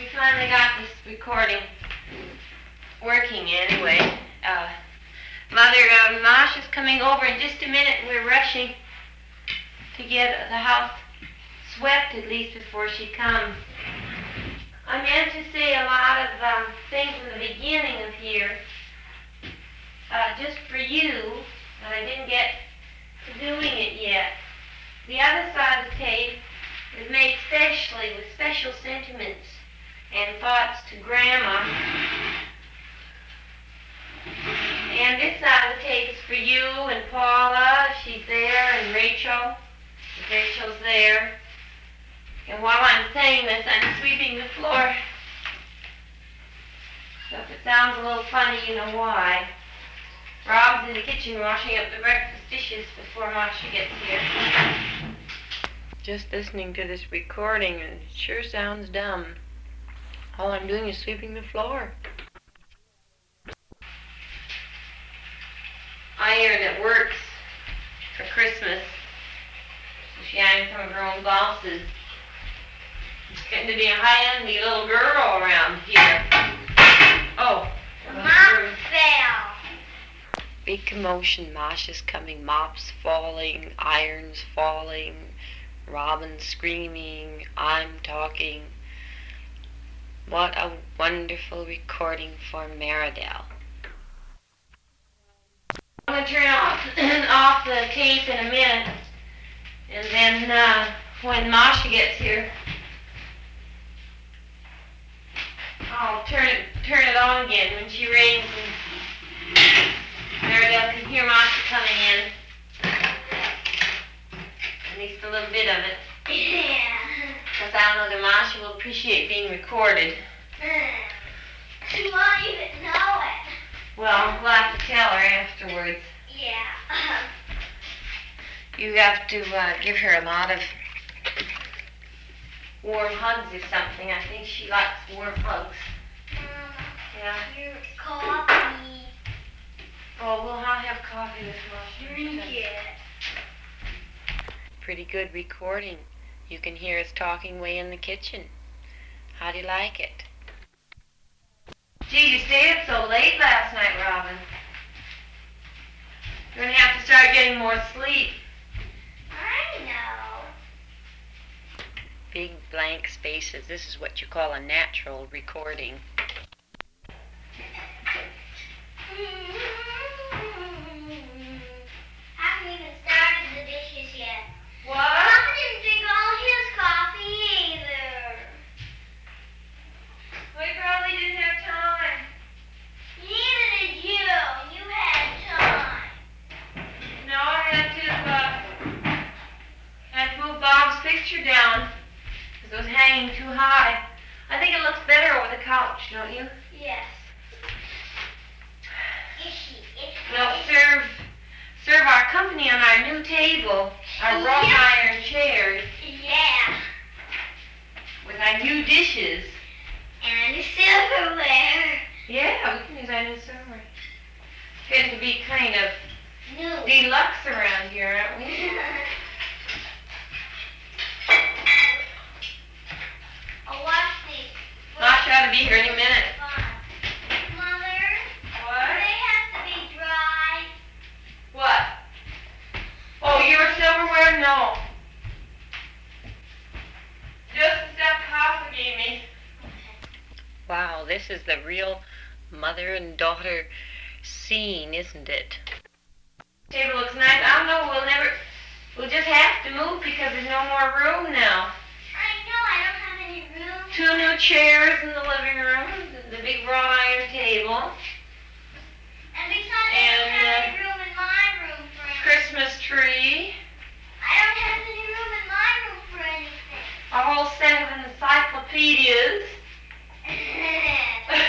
We finally got this recording working anyway. Mother Masha's coming over in just a minute. We're rushing to get the house swept at least before she comes. I meant to say a lot of things in the beginning of here, just for you, but I didn't get to doing it yet. The other side of the tape is made specially with special sentiments and thoughts to Grandma. And this side of the tape is for you and Paula, she's there, and Rachel. Rachel's there. And while I'm saying this, I'm sweeping the floor. So if it sounds a little funny, you know why. Rob's in the kitchen washing up the breakfast dishes before Masha gets here. Just listening to this recording, and it sure sounds dumb. All I'm doing is sweeping the floor. Iron that works for Christmas. So she ironed some of her own blouses. It's getting to be a high-endy little girl around here. Oh. Mop fell. Big commotion. Masha's coming. Mops falling. Irons falling. Robin screaming. I'm talking. What a wonderful recording for Meridell. I'm going to turn off the tape in a minute. And then when Masha gets here, I'll turn it on again when she rings, and Meridell can hear Masha coming in. At least a little bit of it. Yeah. Because I don't know that Masha will appreciate being recorded. She won't even know it. Well, we'll have to tell her afterwards. Yeah. You have to give her a lot of warm hugs or something. I think she likes warm hugs. Yeah. Your coffee. Oh, we'll have coffee with Masha. Drink it. Pretty good recording. You can hear us talking way in the kitchen. How do you like it? Gee, you stayed up so late last night, Robin. You're going to have to start getting more sleep. I know. Big blank spaces. This is what you call a natural recording. Haven't even started the dishes yet. What? Papa didn't drink all his coffee either. We probably didn't have time. Neither did you. You had time. No, I had to move Bob's picture down because it was hanging too high. I think it looks better over the couch, don't you? Yes. Itchy. We'll serve our company on our new table, our wrought iron chairs, Yeah. with our new dishes. And the silverware. Yeah, we can use our new silverware. Getting to be kind of No. deluxe around here, aren't we? I'll watch these. Masha ought to be here any minute. Mother, What? they have to be dry. What? Oh, your silverware? No. Just the stuff Papa gave me. Wow, this is the real mother and daughter scene, isn't it? Table looks nice. I don't know, we'll just have to move because there's no more room now. I know, I don't have any room. 2 new chairs in the living room, the big wrought iron table, And besides, I don't have any room in my room for anything. Christmas tree, I don't have any room in my room for anything. a whole set of encyclopedias. And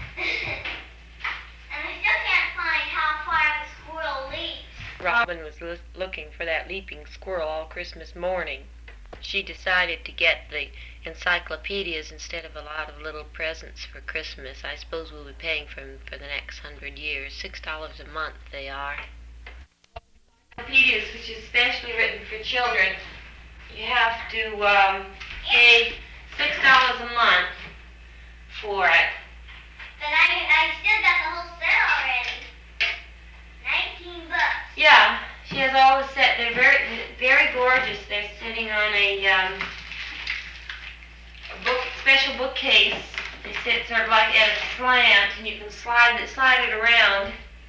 I still can't find how far the squirrel leaps. Robin was looking for that leaping squirrel all Christmas morning. She decided to get the encyclopedias instead of a lot of little presents for Christmas. I suppose we'll be paying for them for the next 100 years. $6 a month they are. Encyclopedias, which is specially written for children, you have to pay $6 a month. for it. But I still got the whole set already. $19. Yeah, she has all the set. They're very, very gorgeous. They're sitting on a special bookcase. They sit sort of like at a slant, and you can slide it around.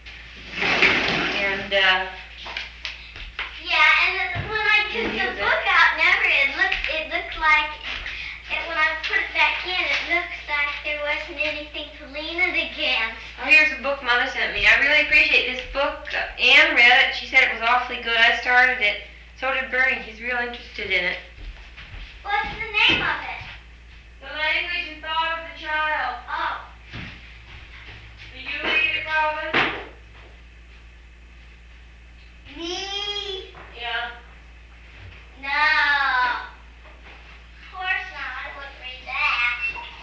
And yeah, and when I took the book out, it looked like when I put it back in, it looks like there wasn't anything to lean it against. oh, here's a book Mother sent me. I really appreciate this book. Anne read it. She said it was awfully good. I started it. So did Bernie. He's real interested in it. What's the name of it? The Language and Thought of the Child. Oh. Will you read it, Robin? Me? Yeah. No. Of course not. I wouldn't read that.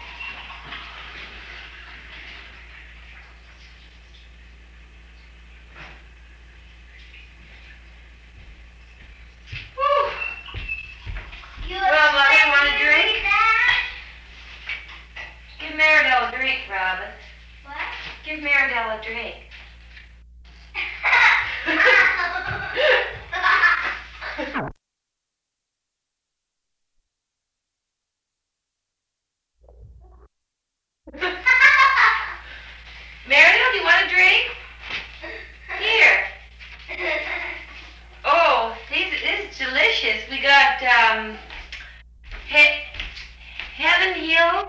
Whew. You Well, Mother, expect want me a to drink? read that? Give Meridell a drink, Robin. What? Give Meridell a drink. Meridell, do you want a drink? Here. Oh, this is delicious. We got Heaven Hill.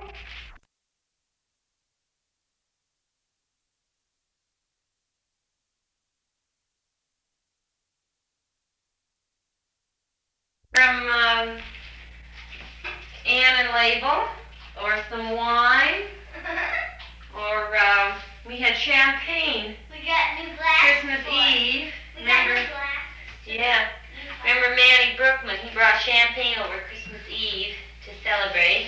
From Anne and Label, or some wine, or we had champagne. We got new glasses. Christmas for it. Eve. We got Remember? new glasses. Yeah. Remember Manny Brookman? He brought champagne over Christmas Eve to celebrate.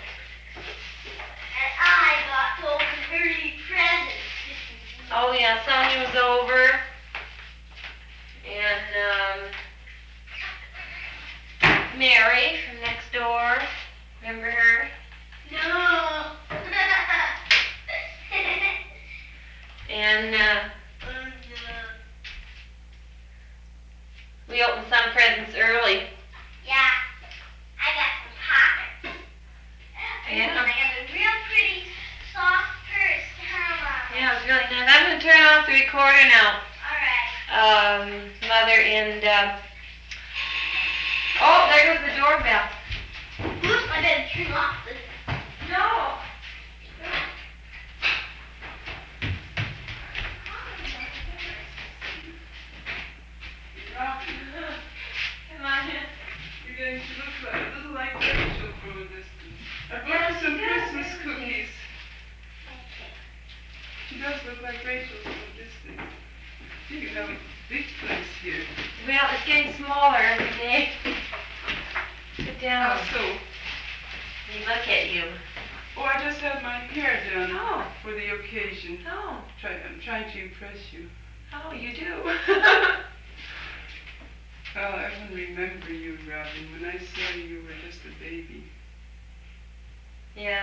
And I got those early presents. Oh yeah, Sonia was over, and Mary from next door. Remember her? No. And Oh, no. we opened some presents early. Yeah. I got some pockets. Yeah. I got a real pretty soft purse to have on. Yeah, it was really nice. I'm going to turn off the recorder now. All right. Mother, and oh, there goes the doorbell. Oops, I better turn off this. No. Come on. You're going to look like a little like Rachel from a distance. I brought you some Christmas cookies. She does look like Rachel from a distance. You have a big place here. Well, it's getting smaller every day. Sit down. How so? Let me look at you. Oh, I just had my hair done Oh. for the occasion. Oh, I'm trying to impress you. oh, you do. Well, I wouldn't remember you, Robin. When I saw you, you were just a baby. Yeah.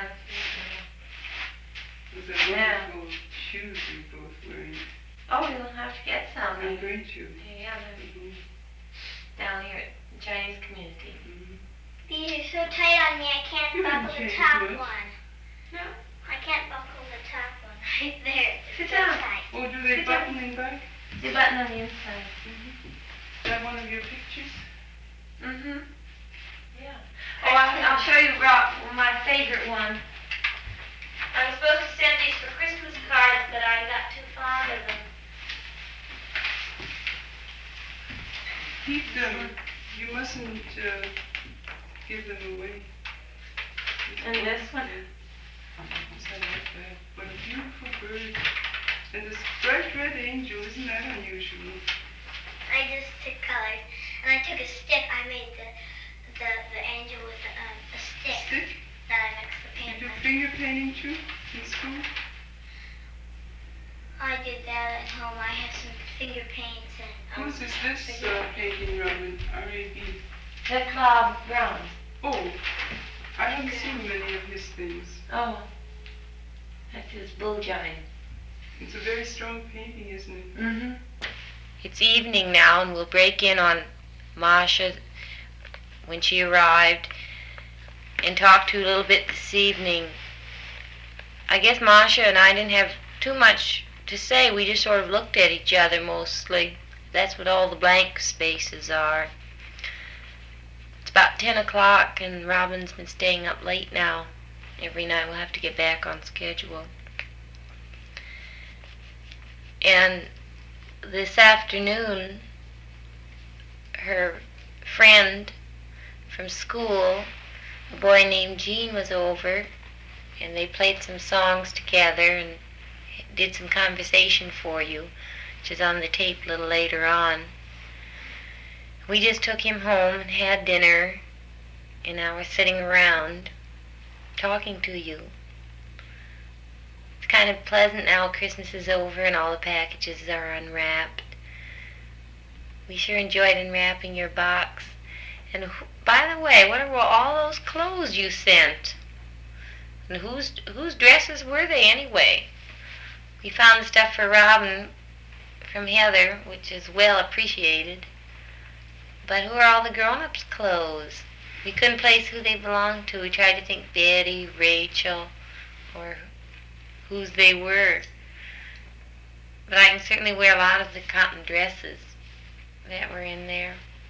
Those are Yeah. wonderful shoes you're both wearing. Oh, you'll have to get some. I'm going to. Yeah, Mhm. down here at the Chinese community. Mhm. These are so tight on me, I can't You haven't buckle the changed top much. one. No. I can't buckle the top one right there. Sit It's so down. tight. Oh, do they Sit down. button in back? The button on the inside. Is that one of your pictures? Mm-hmm. Yeah. Oh, I'll show you my favorite one. I was supposed to send these for Christmas cards, but I got too fond of them. Keep them. You mustn't give them away. And this one? Yes, I like that. What a beautiful bird. And this bright red angel, isn't that unusual? I just took colors, and I took a stick. I made the angel with a stick Stick? that I mixed the You paint do with. finger painting too in school? I did that at home. I have some finger paints and. Whose is this painting, Robin? R.A.B. That's Bob Brown. Oh, I haven't seen many of his things. Oh. That's his bull giant. It's a very strong painting, isn't it? Mm-hmm. It's evening now, and we'll break in on Masha when she arrived and talk to you a little bit this evening. I guess Masha and I didn't have too much to say. We just sort of looked at each other mostly. That's what all the blank spaces are. It's about 10 o'clock, and Robin's been staying up late now. Every night we'll have to get back on schedule. And this afternoon, her friend from school, a boy named Gene, was over, and they played some songs together and did some conversation for you, which is on the tape a little later on. We just took him home and had dinner, and now we're sitting around talking to you. It's kind of pleasant now. Christmas is over and all the packages are unwrapped. We sure enjoyed unwrapping your box. And by the way, what are all those clothes you sent? And whose dresses were they anyway? We found the stuff for Robin from Heather, which is well appreciated. But who are all the grown-ups' clothes? We couldn't place who they belonged to. We tried to think Betty, Rachel, or whose they were. But I can certainly wear a lot of the cotton dresses that were in there.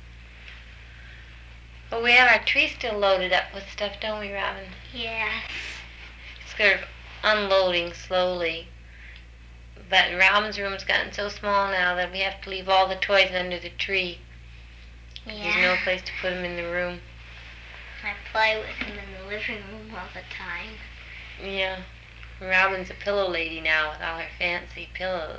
But we have our tree still loaded up with stuff, don't we, Robin? Yes. It's sort of unloading slowly. But Robin's room's gotten so small now that we have to leave all the toys under the tree. Yeah. There's no place to put them in the room. I play with him in the living room all the time. Yeah. Robin's a pillow lady now with all her fancy pillows.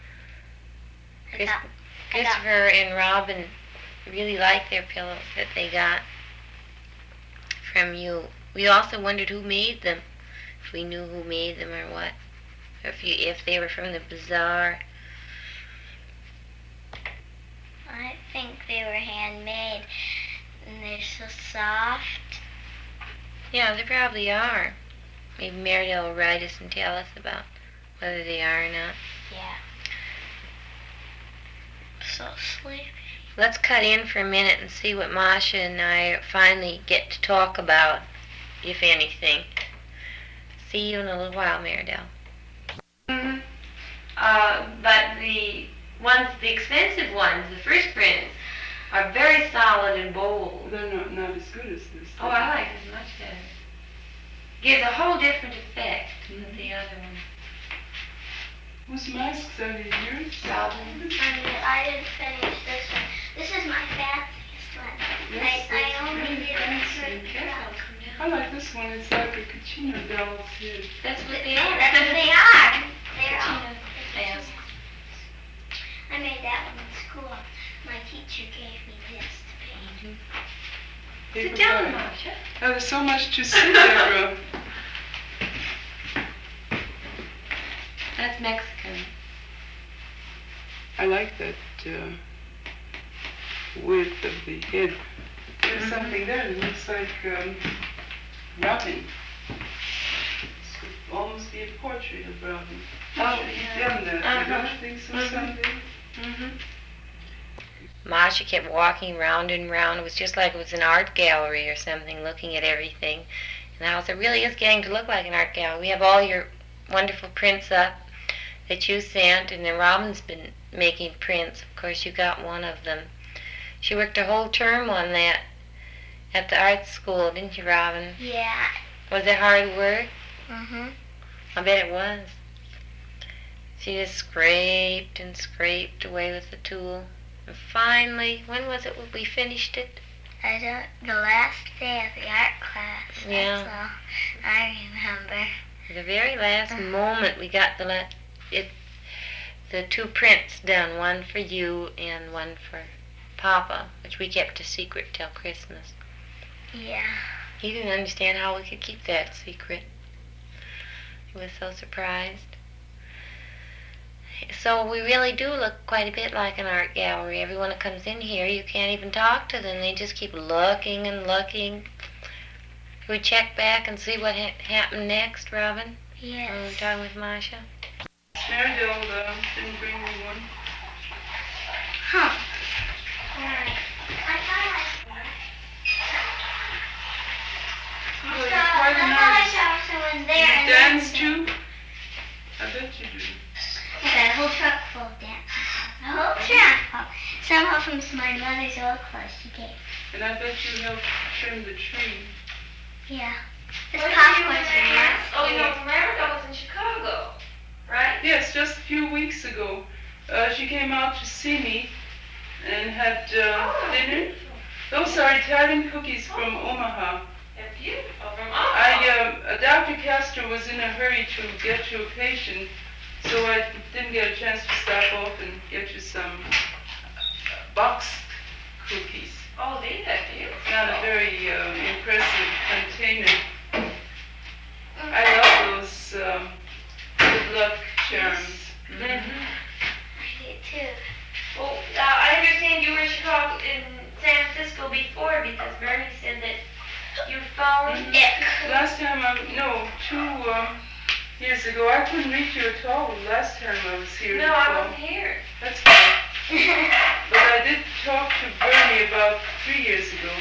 Christopher and Robin really like their pillows that they got from you. We also wondered who made them, if we knew who made them or what, or if they were from the bazaar. I think they were handmade, and they're so soft. Yeah, they probably are. Maybe Meredith will write us and tell us about whether they are or not. Yeah. So sleepy. Let's cut in for a minute and see what Masha and I finally get to talk about, if anything. See you in a little while, Meredith. Mm-hmm. But the expensive ones, the first prints, are very solid and bold. They're not as good as this. Oh, I like this much better. Gives a whole different effect than the other one. Whose masks are these? Yours? Robin. I didn't finish this one. This is my fanciest one. Yes, I only very did it fancy. for I like this one. It's like a Cucina doll's head. That's what they are. That's what they are. They're all. Yes. I made that one in school. My teacher gave me this to paint. Sit down, Masha. Oh, there's so much to see, Deborah. That's Mexican. I like that width of the head. There's something there that looks like Robin. This could almost be a portrait of Robin. Oh, You've yeah. done that. You don't think so, someday? Mm-hmm. Masha kept walking round and round. It was just like it was an art gallery or something, looking at everything. And the house, it really is getting to look like an art gallery. We have all your wonderful prints up that you sent, and then Robin's been making prints. Of course, you got one of them. She worked a whole term on that at the art school, didn't you, Robin? Yeah. Was it hard work? Mm-hmm. I bet it was. She just scraped and scraped away with the tool. And finally, when was it we finished it? The last day of the art class. Yeah. That's all I remember. The very last moment we got the two prints done, one for you and one for Papa, which we kept a secret till Christmas. Yeah. He didn't understand how we could keep that secret. He was so surprised. So we really do look quite a bit like an art gallery. Everyone that comes in here, you can't even talk to them. They just keep looking and looking. Should we check back and see what happened next, Robin? Yes. Oh, we're talking with Masha. Marydale didn't bring me one. Huh. Alright. I thought I saw someone there. You And dance then too? I bet you do. I got a whole truck full of dancers. A whole truck full. Some of them is my mother's old clothes she gave. And I bet you helped trim the tree. Yeah. This What popcorn's did you in do? there. Oh, you know, Marydale was in Chicago, right? Yes, just a few weeks ago. She came out to see me and had dinner. Those are Italian cookies from Omaha. They're beautiful. From Omaha. Dr. Castro was in a hurry to get you a patient, so I didn't get a chance to stop off and get you some boxed cookies. Oh, these are beautiful. Not a very impressive container. I love those good luck charms. Mm-hmm. I did too. Well, I understand you were in Chicago, in San Francisco before because Bernie said that your phone. Last time 2 years ago, I couldn't reach you at all last time I was here. No, I wasn't here. That's fine. But I did talk to Bernie about 3 years ago.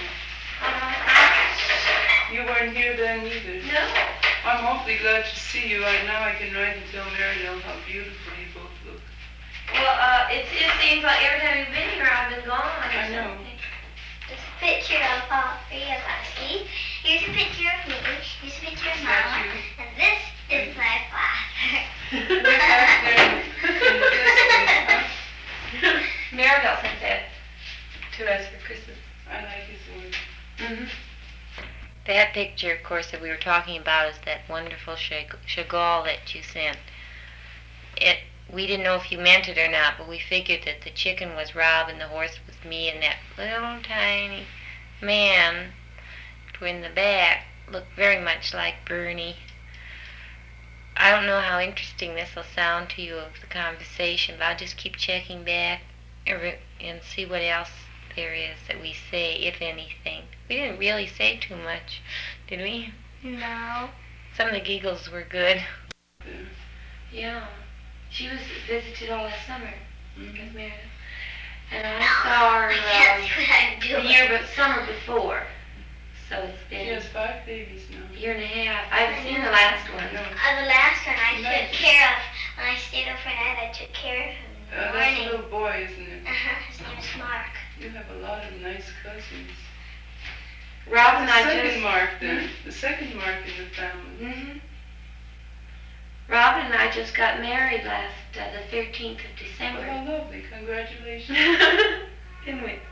You weren't here then either. No. I'm awfully glad to see you. Now I can write and tell Marydale how beautiful you both look. Well, it seems like every time you've been here, I've been gone. I know. There's a picture of all three of us. See? Here's a picture of me. Here's a picture of That's Mama. you. And this is my father. Look back there in the distance, huh? Marydale sent that to us for Christmas. I like his work. Mm-hmm. That picture, of course, that we were talking about is that wonderful Chagall that you sent. We didn't know if you meant it or not, but we figured that the chicken was Rob and the horse was me, and that little tiny man in the back looked very much like Bernie. I don't know how interesting this will sound to you of the conversation, but I'll just keep checking back and see what else there is that we say, if anything. We didn't really say too much, did we? No. Some of the giggles were good. Yeah. Yeah. She was visited all last summer Mhm. with Meredith. And I saw her That's what I'm doing. summer before. So it's She been has 5 babies now. a year and a half. I haven't seen the last one. No. The last one I Nice. took care of. When I stayed overnight, I took care of him in the That's a morning. little boy, isn't it? His name is Mark. You have a lot of nice cousins. Rob and the I second just... Mark then. The second Mark in the family. Mm-hmm. Robin and I just got married the 13th of Oh, December. how lovely. Congratulations. Didn't we?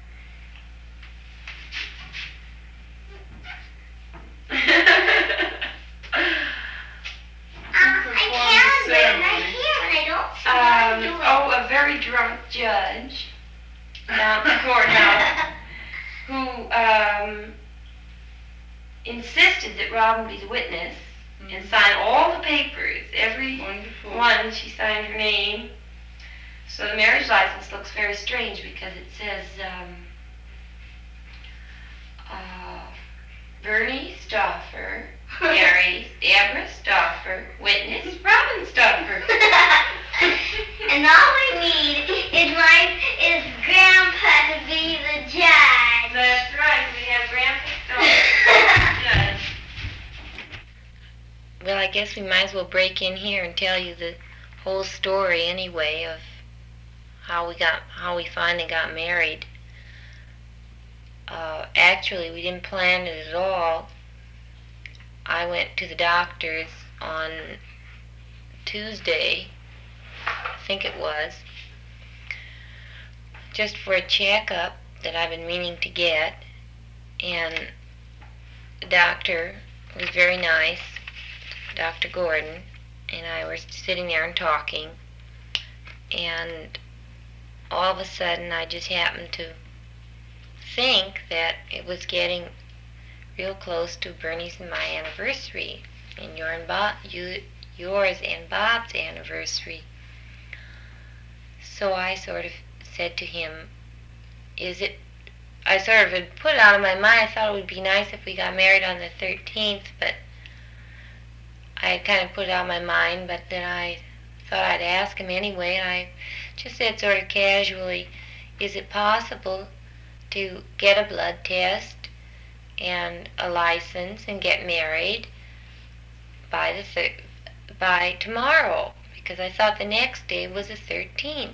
I can, but I can't. I don't see what I'm doing. A very drunk judge down at the courthouse who insisted that Robin be the witness and sign all the papers. Every Wonderful. one, she signed her name. So the marriage license looks very strange because it says Bernie Stauffer marries Deborah Stauffer, witness Robin Stauffer. And all we need is Grandpa to be the judge. That's right, we have Grandpa Stauffer, judge. Well, I guess we might as well break in here and tell you the whole story anyway of how we finally got married. Actually, we didn't plan it at all. I went to the doctor's on Tuesday, I think it was, just for a checkup that I've been meaning to get, and the doctor was very nice, Dr. Gordon, and I were sitting there and talking, and all of a sudden I just happened to think that it was getting real close to Bernie's and my anniversary, and yours and Bob's anniversary. So I sort of said to him, I sort of had put it out of my mind, I thought it would be nice if we got married on the 13th, but I kind of put it on my mind, but then I thought I'd ask him anyway, and I just said sort of casually, is it possible to get a blood test and a license and get married by tomorrow? Because I thought the next day was the 13th.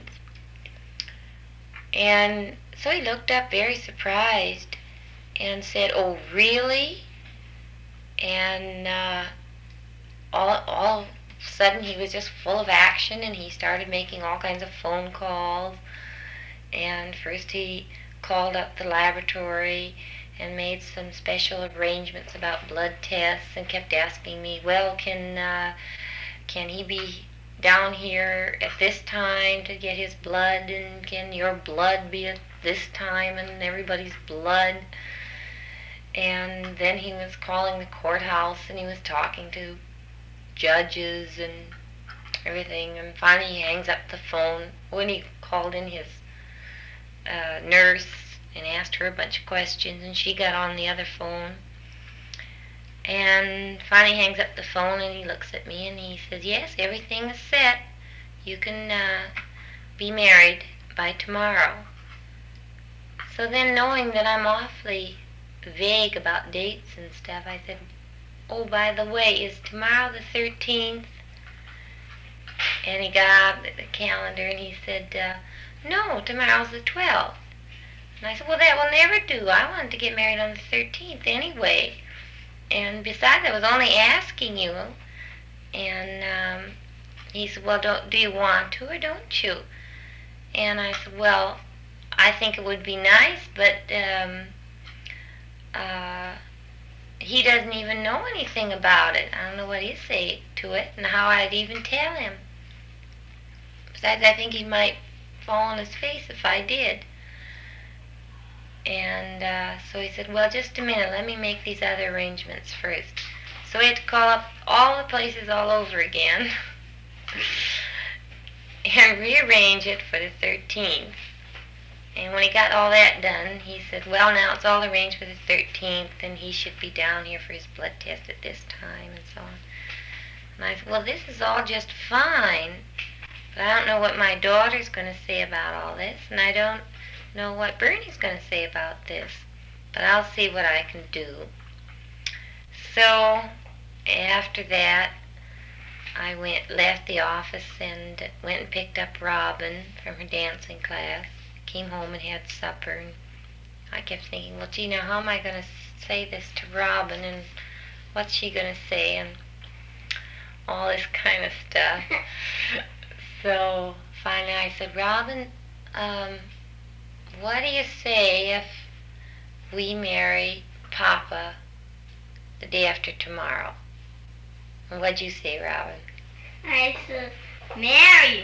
And so he looked up very surprised and said, oh, really? And all of a sudden he was just full of action, and he started making all kinds of phone calls. And first he called up the laboratory and made some special arrangements about blood tests, and kept asking me, well, can he be down here at this time to get his blood, and can your blood be at this time, and everybody's blood? And then he was calling the courthouse, and he was talking to judges and everything, and finally he hangs up the phone. When he called in his nurse and asked her a bunch of questions, and she got on the other phone, and finally hangs up the phone, and he looks at me and he says, yes, everything is set. You can be married by tomorrow. So then, knowing that I'm awfully vague about dates and stuff, I said, oh, by the way, is tomorrow the 13th? And he got out the calendar and he said, no, tomorrow's the 12th. And I said, well, that will never do. I wanted to get married on the 13th anyway. And besides, I was only asking you. And he said, well, do you want to or don't you? And I said, well, I think it would be nice, but he doesn't even know anything about it. I don't know what he'd say to it and how I'd even tell him. Besides, I think he might fall on his face if I did. And so he said, well, just a minute, let me make these other arrangements first. So we had to call up all the places all over again and rearrange it for the 13th. And when he got all that done, he said, well, now it's all arranged for the 13th, and he should be down here for his blood test at this time, and so on. And I said, well, this is all just fine, but I don't know what my daughter's going to say about all this, and I don't know what Bernie's going to say about this, but I'll see what I can do. So after that, I left the office and went and picked up Robin from her dancing class. Came home and had supper, and I kept thinking, well, gee, now how am I going to say this to Robin, and what's she going to say, and all this kind of stuff. So finally I said, Robin, what do you say if we marry Papa the day after tomorrow? And what'd you say, Robin? I said, marry,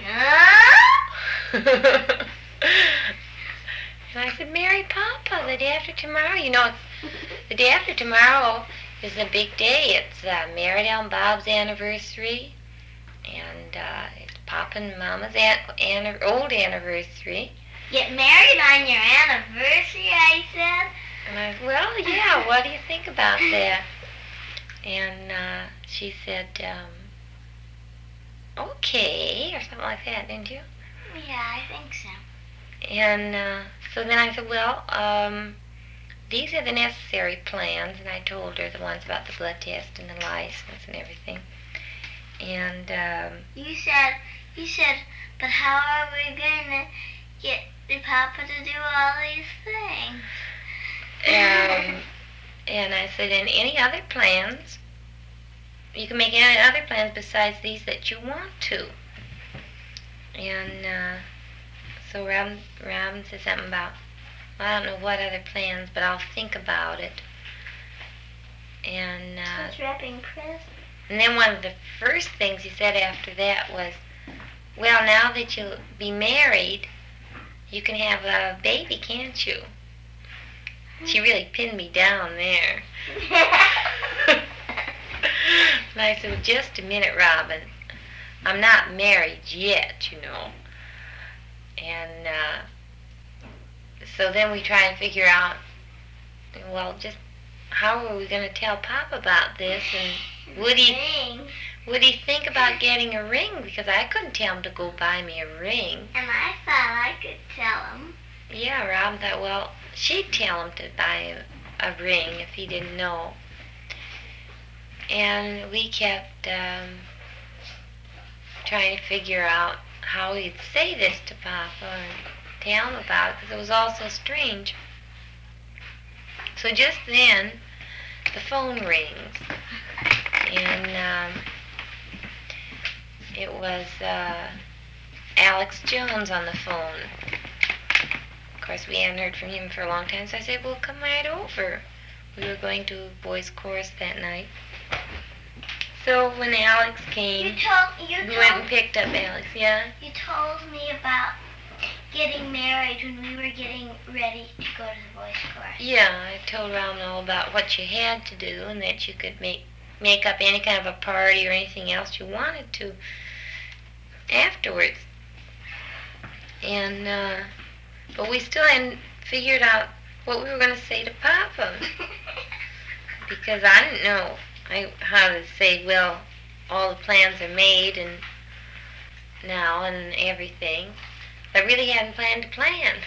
huh? And I said, marry Papa the day after tomorrow. You know, the day after tomorrow is a big day. It's Merritt and Bob's anniversary, and it's Papa and Mama's old anniversary. Get married on your anniversary, I said. And I said, well, yeah, what do you think about that? And she said, okay, or something like that, didn't you? Yeah, I think so. And so then I said, well, these are the necessary plans, and I told her the ones about the blood test and the license and everything. And you said, but how are we going to get the Papa to do all these things? And I said, and any other plans, you can make any other plans besides these that you want to. And so Robin said something about, well, I don't know what other plans, but I'll think about it. And She's wrapping presents. And then one of the first things he said after that was, well, now that you'll be married, you can have a baby, can't you? She really pinned me down there. And I said, well, just a minute, Robin. I'm not married yet, you know. And so then we try and figure out, well, just how are we going to tell Pop about this? And would Would he think about getting a ring? Because I couldn't tell him to go buy me a ring. And I thought I could tell him. Yeah, Robin thought, well, she'd tell him to buy a ring if he didn't know. And we kept trying to figure out how he'd say this to Papa and tell him about it, because it was all so strange. So just then, the phone rings, and it was Alex Jones on the phone. Of course, we hadn't heard from him for a long time, so I said, well, come right over. We were going to boys' chorus that night. So when Alex came, we went and picked up Alex, yeah? You told me about getting married when we were getting ready to go to the boys' chorus. Yeah, I told Robin all about what you had to do and that you could make up any kind of a party or anything else you wanted to afterwards. And, but we still hadn't figured out what we were going to say to Papa. Because I didn't know how to say, well, all the plans are made and now and everything. I really hadn't planned to plan.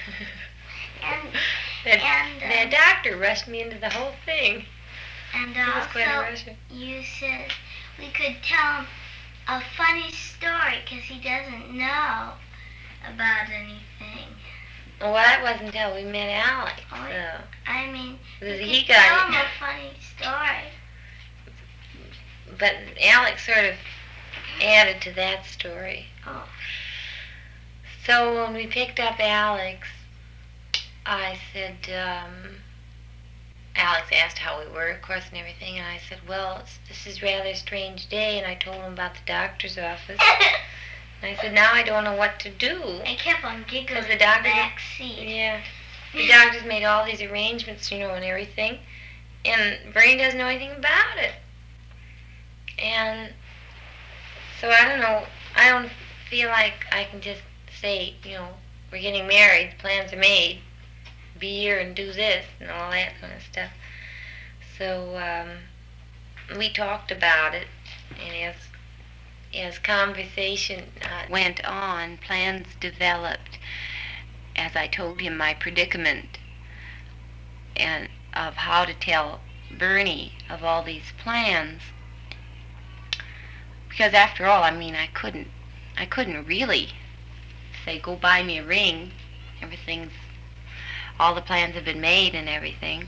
The doctor rushed me into the whole thing. And He was quite a also, rusher. you said we could tell him a funny story because he doesn't know about anything. Well, that wasn't until we met Alex. Oh, So. I mean, Because we he could got tell it. him a funny story. But Alex sort of added to that story. Oh. So when we picked up Alex, I said, Alex asked how we were, of course, and everything, and I said, well, this is rather a strange day, and I told him about the doctor's office. And I said, now I don't know what to do. I kept on giggling Because in the the doctor, back seat. yeah, the doctor's made all these arrangements, and everything, and Bernie doesn't know anything about it. And so I don't know, I don't feel like I can just say, we're getting married, the plans are made, be here and do this, and all that kind of stuff. So we talked about it, and as conversation went on, plans developed, as I told him my predicament, and of how to tell Bernie of all these plans. Because after all, I couldn't really say, go buy me a ring. All the plans have been made and everything.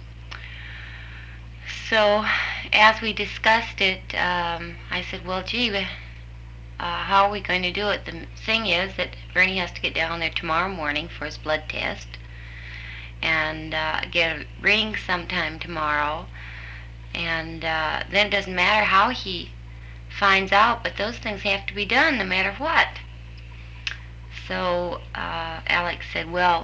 So, as we discussed it, I said, well, gee, how are we going to do it? The thing is that Bernie has to get down there tomorrow morning for his blood test and get a ring sometime tomorrow. And then it doesn't matter how he finds out, but those things have to be done no matter what. So Alex said, well,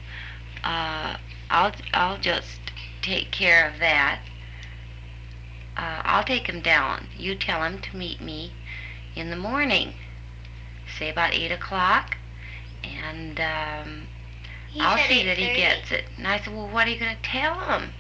I'll just take care of that. I'll take him down. You tell him to meet me in the morning, say about 8 o'clock, and I'll see that he gets it. And I said, well, what are you going to tell him?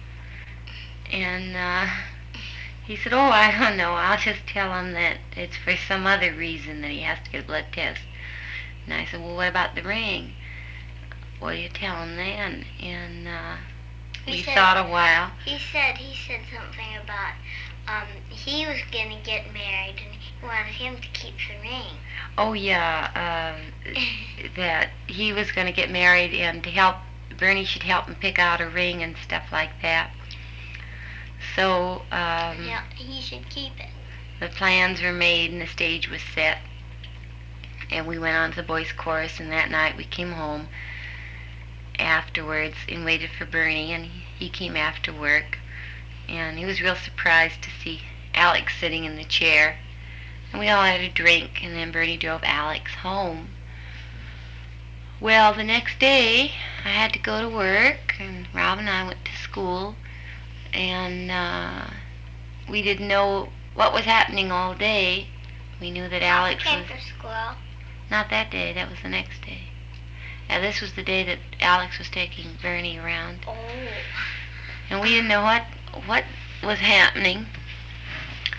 And he said, oh, I don't know. I'll just tell him that it's for some other reason that he has to get a blood test. And I said, well, what about the ring? What do you tell him then? And we thought a while. He said something about he was going to get married and he wanted him to keep the ring. Oh, yeah, that he was going to get married and Bernie should help him pick out a ring and stuff like that. So, yeah, he should keep it. The plans were made and the stage was set. And we went on to the boys' chorus, and that night we came home afterwards and waited for Bernie, and he came after work. And he was real surprised to see Alex sitting in the chair. And we all had a drink, and then Bernie drove Alex home. Well, the next day, I had to go to work, and Rob and I went to school. And we didn't know what was happening all day. We knew that Alex came was... for school. Not that day, that was the next day. Yeah, this was the day that Alex was taking Bernie around. Oh. And we didn't know what was happening.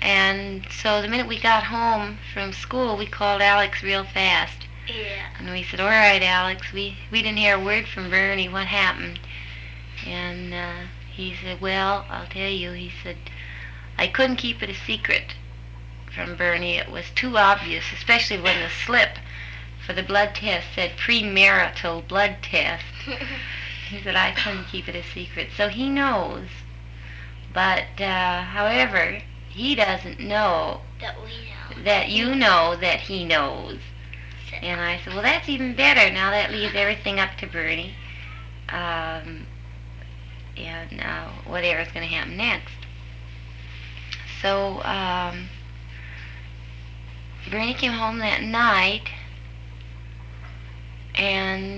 And so the minute we got home from school, we called Alex real fast. Yeah. And we said, all right, Alex, we didn't hear a word from Bernie. What happened? And he said, well, I'll tell you. He said, I couldn't keep it a secret from Bernie. It was too obvious, especially when the slip for the blood test said premarital blood test. He said, I couldn't keep it a secret. So he knows. But, however, he doesn't know That we know. that you know that he knows. And I said, well, that's even better. Now that leaves everything up to Bernie. And whatever's going to happen next. So, Bernie came home that night, and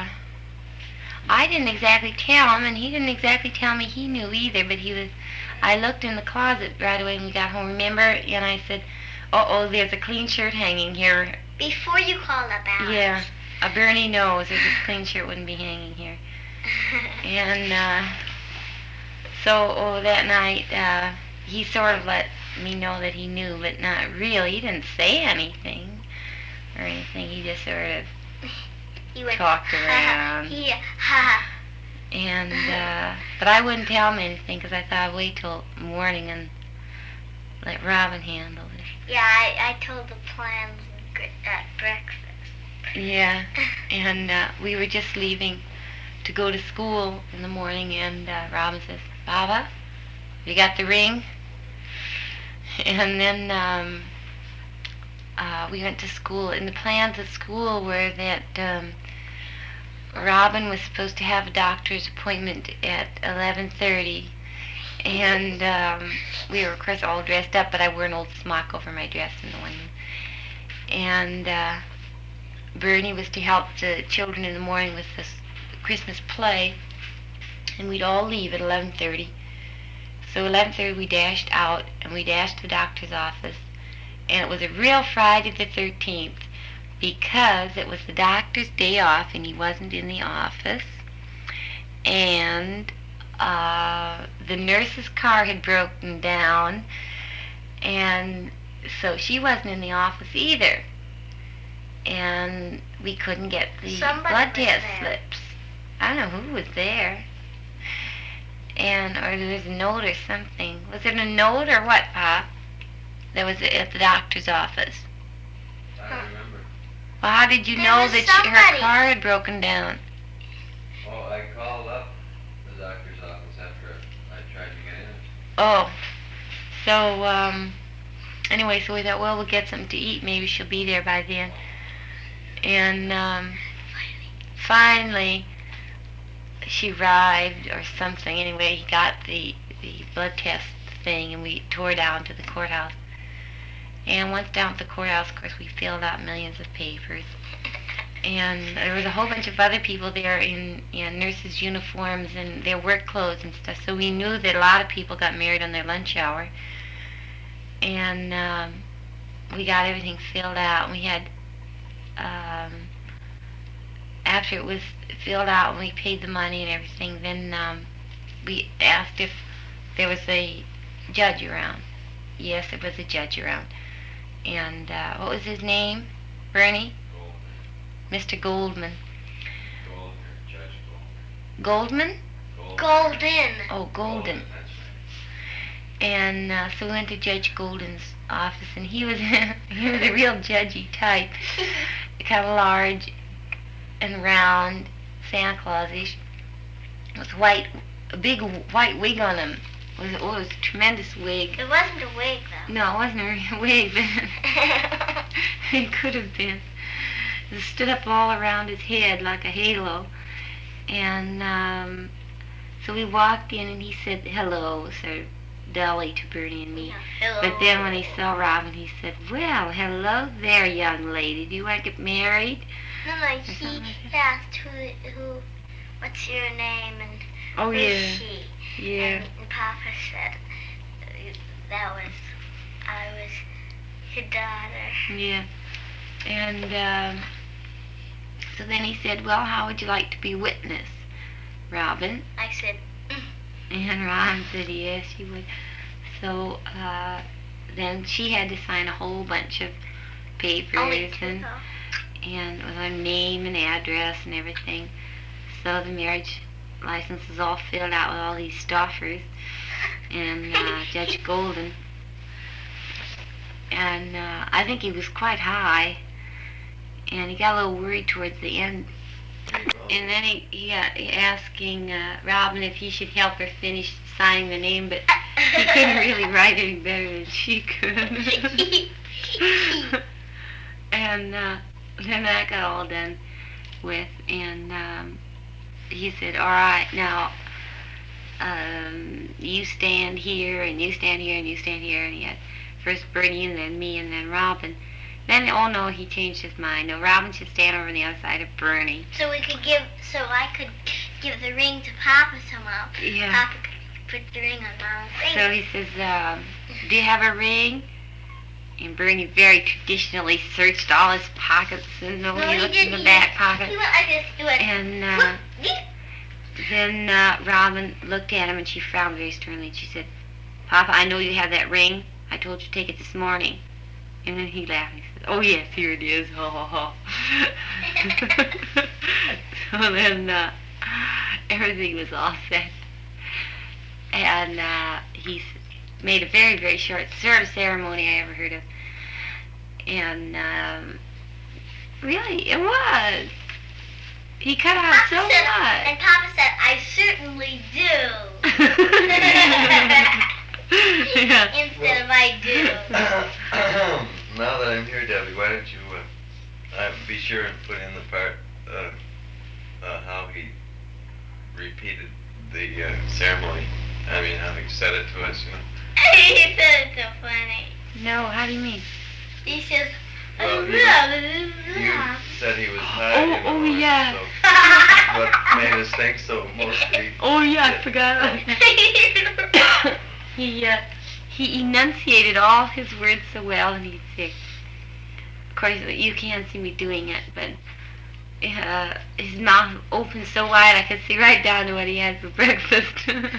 I didn't exactly tell him, and he didn't exactly tell me he knew either, but I looked in the closet right away when we got home, remember? And I said, uh-oh, there's a clean shirt hanging here. Before you called up Alex. Yeah, Bernie knows there's a clean shirt wouldn't be hanging here. And so that night, he sort of let me know that he knew, but not really. He didn't say anything or anything. He just sort of He went, talked around. Yeah, ha. And but I wouldn't tell him anything because I thought I'd wait till morning and let Robin handle it. Yeah, I told the plans at breakfast. Yeah, and we were just leaving to go to school in the morning, and Robin says, Baba, you got the ring? And then we went to school, and the plans at school were that Robin was supposed to have a doctor's appointment at 11:30, and we were, of course, all dressed up, but I wore an old smock over my dress in the morning. And Bernie was to help the children in the morning with this Christmas play, and we'd all leave at 11:30. So 11:30 we dashed out, and we dashed to the doctor's office, and it was a real Friday the 13th, because it was the doctor's day off, and he wasn't in the office, and the nurse's car had broken down, and so she wasn't in the office either, and we couldn't get the blood test slips. I don't know who was there. And, or there was a note or something. Was it a note or what, Pop? That was at the doctor's office. I don't remember. Well, how did you There know was that her somebody. car had broken down? Oh, I called up the doctor's office after I tried to get in. Oh. So, anyway, so we thought, well, we'll get something to eat. Maybe she'll be there by then. And, finally, she arrived or something. Anyway, he got the blood test thing, and we tore down to the courthouse. And once down at the courthouse, of course, we filled out millions of papers. And there was a whole bunch of other people there in nurses' uniforms and their work clothes and stuff. So we knew that a lot of people got married on their lunch hour. And we got everything filled out. And we had, after it was filled out and we paid the money and everything, then we asked if there was a judge around. Yes, there was a judge around. And what was his name? Bernie? Mr. Goldman. Judge Goldman? Golden. Oh, Golden. That's right. And so we went to Judge Golden's office, and he was he was a real judgy type, kind of large and round, Santa Claus-ish, with a big white wig on him. It was a tremendous wig. It wasn't a wig, though. No, it wasn't a real wig, but it could have been. It stood up all around his head like a halo. And so we walked in, and he said hello, sort of dully to Bernie and me. Hello. But then when he saw Robin, he said, well, hello there, young lady. Do you want to get married? No, he asked who, what's your name, and Oh, who's yeah. she? Yeah. And Papa said I was your daughter. Yeah. And so then he said, well, how would you like to be witness, Robin? I said, And Robin said, yes, she would. So then she had to sign a whole bunch of papers Only two, and though. with her name and address and everything. So the marriage license was all filled out with all these stuffers and Judge Golden. And I think he was quite high, and he got a little worried towards the end. And then he got asking Robin if he should help her finish signing the name, but he couldn't really write any better than she could. And then that got all done with, and he said, all right, now you stand here, and you stand here, and you stand here, and he had first Bernie, and then me, and then Robin. Then, oh no, he changed his mind. No, Robin should stand over on the other side of Bernie. So I could give the ring to Papa somehow. Yeah. Papa could put the ring on Mom's finger. So he says, do you have a ring? And Bernie very traditionally searched all his pockets, and No, he he looked in didn't. the back pocket. He went like this. He went. And then Robin looked at him, and she frowned very sternly, and she said, Papa, I know you have that ring. I told you to take it this morning. And then he laughed, and he said, oh yes, here it is. Ha ha ha. So then everything was all set. And he made a very, very short ceremony I ever heard of. And really, it was. He cut out Papa so said, much. And Papa said, I certainly do. Yeah. Instead of I do. Now that I'm here, Debbie, why don't you be sure and put in the part how he repeated the ceremony. I mean, how he said it to us, you know. He said it so funny. No, how do you mean? He says, Well, you said he was high, you know. Oh, yeah. So what made us think so mostly. Oh yeah, I forgot about that. He enunciated all his words so well, and he'd say, of course, you can't see me doing it, but his mouth opened so wide I could see right down to what he had for breakfast.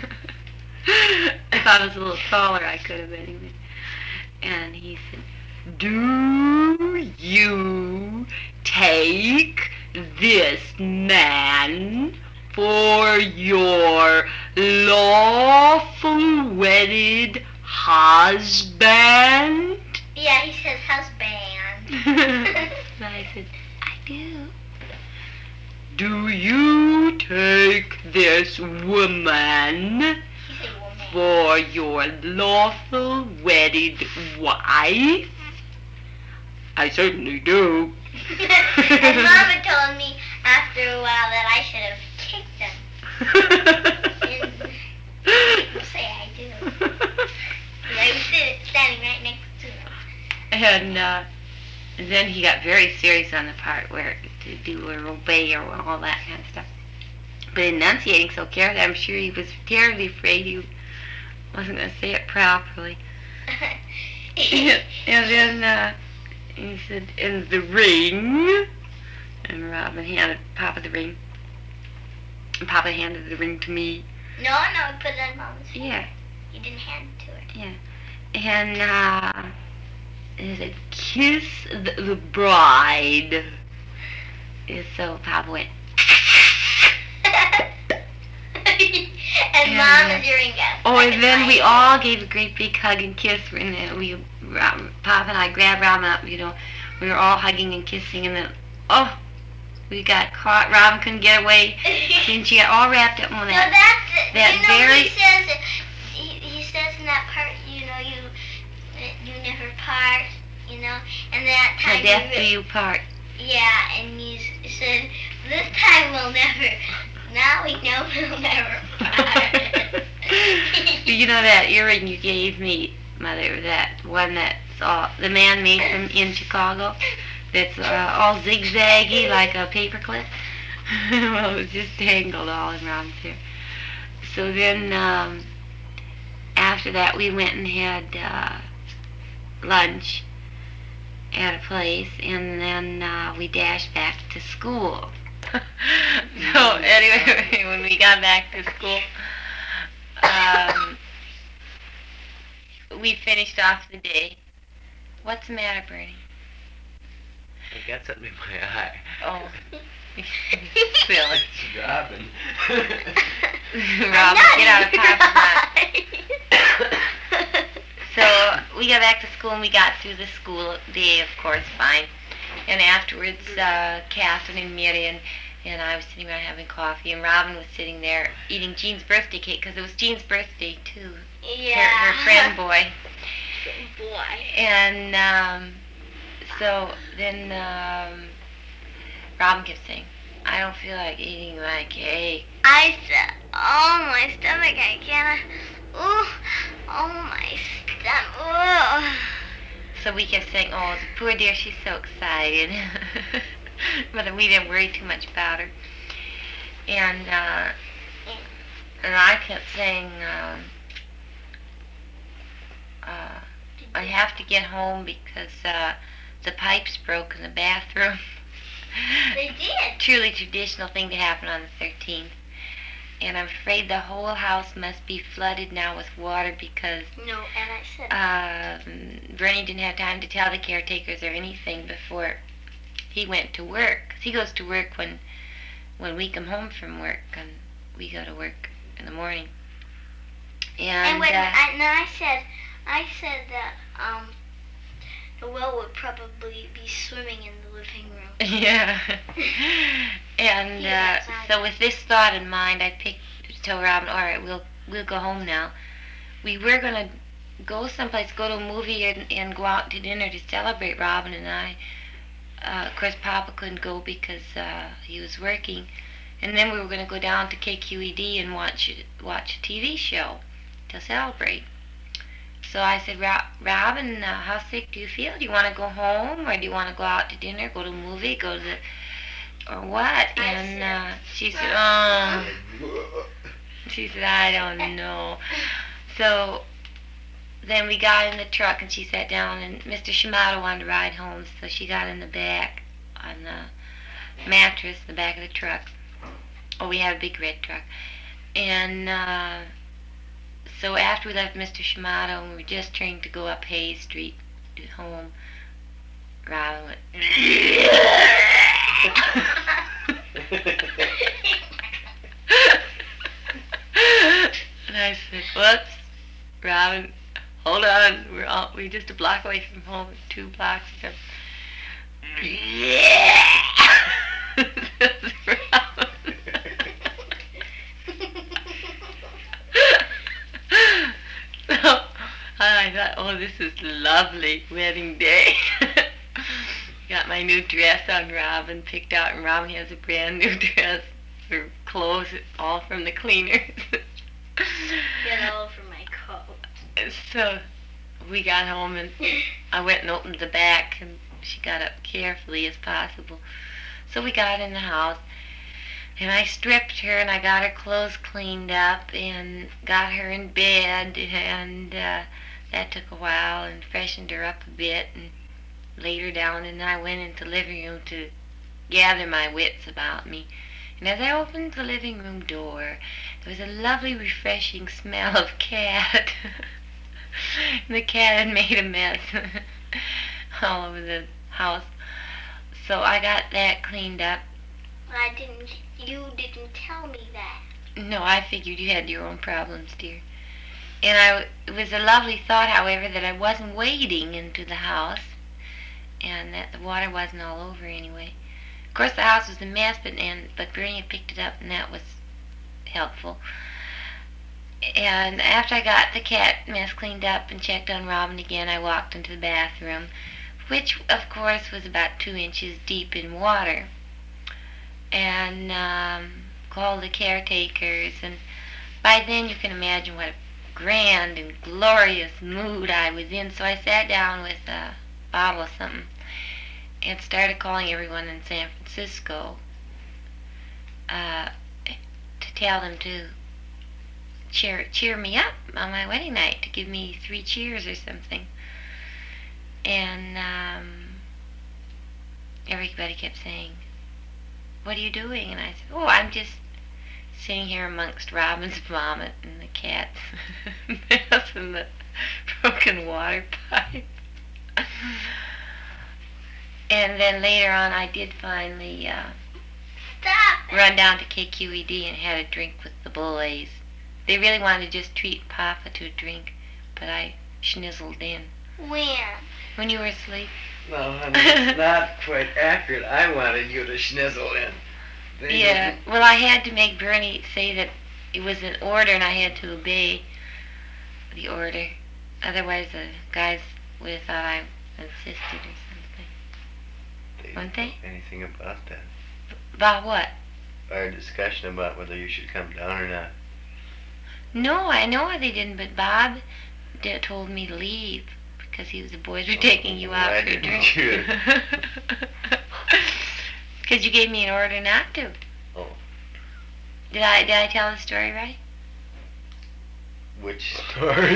If I was a little taller, I could have anyway. And he said, do you take this man for your lawful wedded husband? Yeah, he says husband. And I said, I do. Do you take this woman He said woman. for your lawful wedded wife? I certainly do. And Mama told me after a while that I should have kicked him. And people say I do. 'Cause I was standing right next to him. And then he got very serious on the part where to do or obey or all that kind of stuff. But enunciating so carefully, I'm sure he was terribly afraid he wasn't going to say it properly. And then he said, and the ring. And Robin handed Papa the ring. And Papa handed the ring to me. No, he put it on Mama's finger. Yeah, He didn't hand it to her. yeah. And it said, kiss the bride. And so Papa went. And Mama's earring got Oh, stuck in and then my we ear. all gave a great big hug and kiss. And then Papa and I grabbed Robin up, you know. We were all hugging and kissing, and then, we got caught. Robin couldn't get away. And she got all wrapped up in No, that. that's it. that You know, very- he says in that part, you know, you never part, you know, and that Till time death do you part. yeah, and he said, this time we'll never, now we know we'll never part. You know that earring you gave me, Mother, that one that's the man made from in Chicago, that's all zigzaggy like a paperclip? Well, it was just tangled all around here. So then, after that, we went and had lunch at a place, and then we dashed back to school. So anyway, when we got back to school, we finished off the day. What's the matter, Bernie? I got something in my eye. Oh. Silly. It's Robin. Robin, get out of Papa's lap. So we got back to school and we got through the school day, of course, fine. And afterwards, Catherine and Miriam and I was sitting around having coffee, and Robin was sitting there eating Jean's birthday cake because it was Jean's birthday too. Yeah. Her friend boy. Boy. And so then Robin kept saying, "I don't feel like eating my cake." I said, "Oh, my stomach, I can't. Ooh, oh, my stomach. Ooh." So we kept saying, "Oh, poor dear, she's so excited." But we didn't worry too much about her. And I kept saying, I have to get home because the pipes broke in the bathroom. They did. Truly traditional thing to happen on the 13th. And I'm afraid the whole house must be flooded now with water because No, and I said, Bernie didn't have time to tell the caretakers or anything before he went to work. 'Cause he goes to work when we come home from work, and we go to work in the morning. And I said that the well would probably be swimming in the living room. yeah. And so with this thought in mind, I told Robin, "All right, we'll go home now." We were gonna go someplace, go to a movie, and go out to dinner to celebrate Robin and I. Of course, Papa couldn't go because he was working, and then we were going to go down to KQED and watch a TV show to celebrate. So I said, "Robin, how sick do you feel? Do you want to go home, or do you want to go out to dinner, go to a movie, or what?" And she said, "Oh." She said, "I don't know." So then we got in the truck and she sat down, and Mr. Shimada wanted to ride home, so she got in the back on the mattress in the back of the truck. Oh, we had a big red truck. And so after we left Mr. Shimada and we were just trying to go up Hayes Street to home, Robin went and I said, "Whoops, Robin, hold on, we're just a block away from home, 2 blocks." So, so I thought, "Oh, this is lovely wedding day." Got my new dress on Robin, picked out, and Robin has a brand new dress. Her clothes all from the cleaners. Get all over my coat. So we got home and I went and opened the back, and she got up carefully as possible. So we got in the house and I stripped her and I got her clothes cleaned up and got her in bed, and that took a while, and freshened her up a bit and laid her down, and then I went into the living room to gather my wits about me. And as I opened the living room door, there was a lovely, refreshing smell of cat. And the cat had made a mess all over the house. So I got that cleaned up. You didn't tell me that. No, I figured you had your own problems, dear. And it was a lovely thought, however, that I wasn't wading into the house, and that the water wasn't all over anyway. Of course, the house was a mess, but Bernie picked it up, and that was helpful. And after I got the cat mess cleaned up and checked on Robin again, I walked into the bathroom, which, of course, was about 2 inches deep in water, and called the caretakers. And by then, you can imagine what a grand and glorious mood I was in. So I sat down with a bottle of something and started calling everyone in San Francisco to tell them to cheer me up on my wedding night, to give me 3 cheers or something. And everybody kept saying, "What are you doing?" And I said, "Oh, I'm just sitting here amongst Robin's vomit and the cat's mess and the broken water pipe. And then later on, I did finally run down to KQED and had a drink with the boys. They really wanted to just treat Papa to a drink, but I schnizzled in. When you were asleep. No, honey, it's not quite accurate. I wanted you to schnizzle in. Yeah, well, I had to make Bernie say that it was an order and I had to obey the order. Otherwise, the guys would have thought I insisted or something. Wouldn't they? Anything about that? About what? Our discussion about whether you should come down or not. No, I know they didn't, but Bob told me to leave because the boys were taking you out for a drink. Because you gave me an order not to. Oh. Did I tell the story right? Which story?